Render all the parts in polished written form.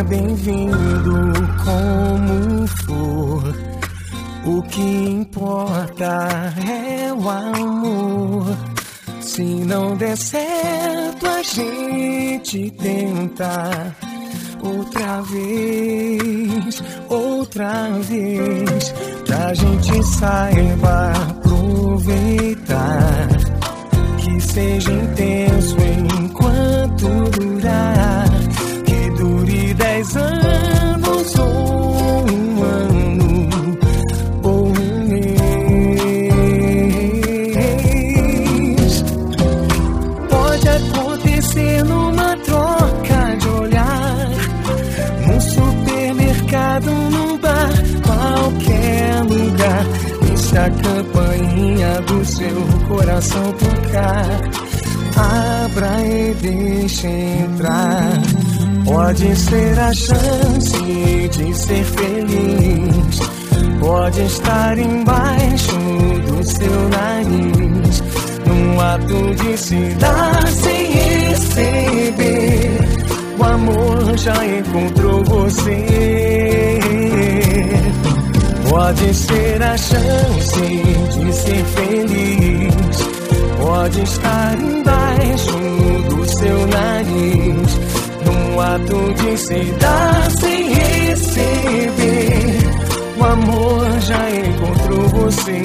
bem-vindo como for. O que importa é o amor. Se não der certo, a gente tenta outra vez, que a gente saiba aproveitar, que seja intenso enquanto durar, que dure 10 anos ou um ano ou um mês. Pode acontecer numa troca de olhar, num supermercado, num bar, qualquer lugar. E se a campainha do seu coração tocar, abra e deixe entrar. Pode ser a chance de ser feliz, pode estar embaixo do seu nariz, num ato de se dar sem receber. O amor já encontrou você. Pode ser a chance de ser feliz, pode estar embaixo do seu nariz, num ato de se dar sem receber. O amor já encontrou você.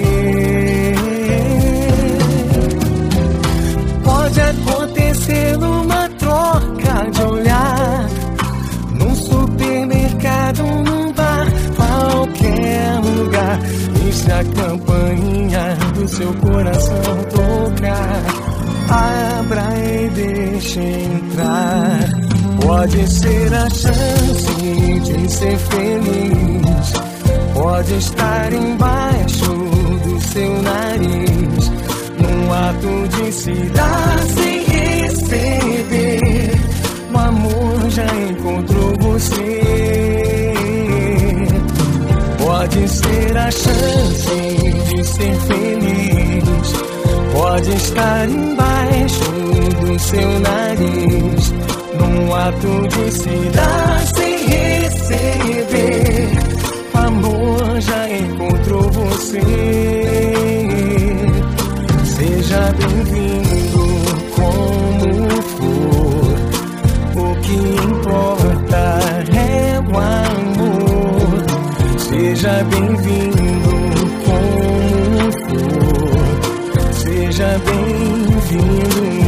Pode acontecer numa troca de olhar, num supermercado, num bar, qualquer lugar. E se a campainha do seu coração tocar, abra e deixe entrar. Pode ser a chance de ser feliz, pode estar embaixo do seu nariz, num ato de se dar sem receber. O amor já encontrou você. Pode ser a chance de ser feliz, pode estar embaixo do seu nariz, num ato de se dar sem receber. O amor já encontrou você. Seja bem-vindo como for. O que importa é o amor. Seja bem-vindo como for. Seja bem-vindo.